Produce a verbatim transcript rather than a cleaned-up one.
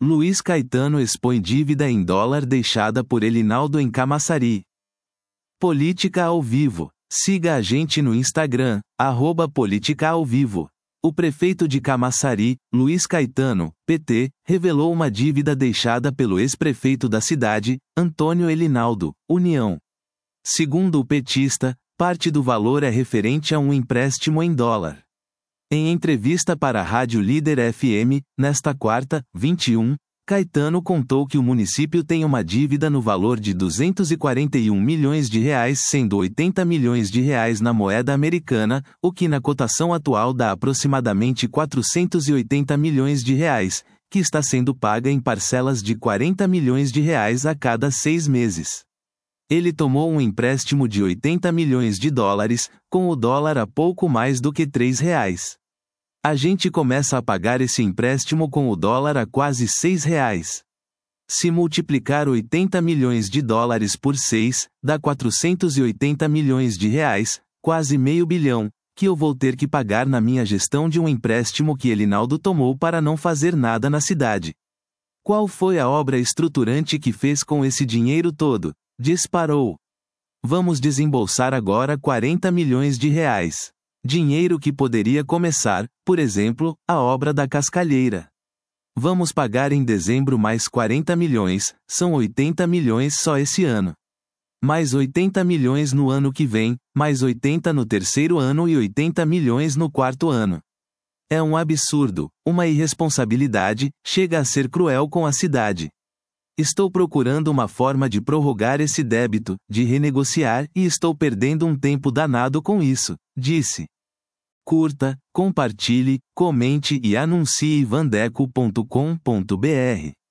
Luiz Caetano expõe dívida em dólar deixada por Elinaldo em Camaçari. Política ao vivo. Siga a gente no Instagram, arroba Política ao Vivo. O prefeito de Camaçari, Luiz Caetano, P T, revelou uma dívida deixada pelo ex-prefeito da cidade, Antônio Elinaldo, União. Segundo o petista, parte do valor é referente a um empréstimo em dólar. Em entrevista para a Rádio Líder F M, nesta quarta, vinte e um, Caetano contou que o município tem uma dívida no valor de duzentos e quarenta e um milhões de reais, sendo oitenta milhões de reais na moeda americana, o que na cotação atual dá aproximadamente quatrocentos e oitenta milhões de reais, que está sendo paga em parcelas de quarenta milhões de reais a cada seis meses. Ele tomou um empréstimo de oitenta milhões de dólares, com o dólar a pouco mais do que três reais. A gente começa a pagar esse empréstimo com o dólar a quase seis reais. Se multiplicar oitenta milhões de dólares por seis, dá quatrocentos e oitenta milhões de reais, quase meio bilhão, que eu vou ter que pagar na minha gestão de um empréstimo que Elinaldo tomou para não fazer nada na cidade. Qual foi a obra estruturante que fez com esse dinheiro todo? Disparou. Vamos desembolsar agora quarenta milhões de reais. Dinheiro que poderia começar, por exemplo, a obra da Cascalheira. Vamos pagar em dezembro mais quarenta milhões, são oitenta milhões só esse ano. Mais oitenta milhões no ano que vem, mais oitenta no terceiro ano e oitenta milhões no quarto ano. É um absurdo, uma irresponsabilidade, chega a ser cruel com a cidade. Estou procurando uma forma de prorrogar esse débito, de renegociar, e estou perdendo um tempo danado com isso, disse. Curta, compartilhe, comente e anuncie vandeco ponto com ponto br.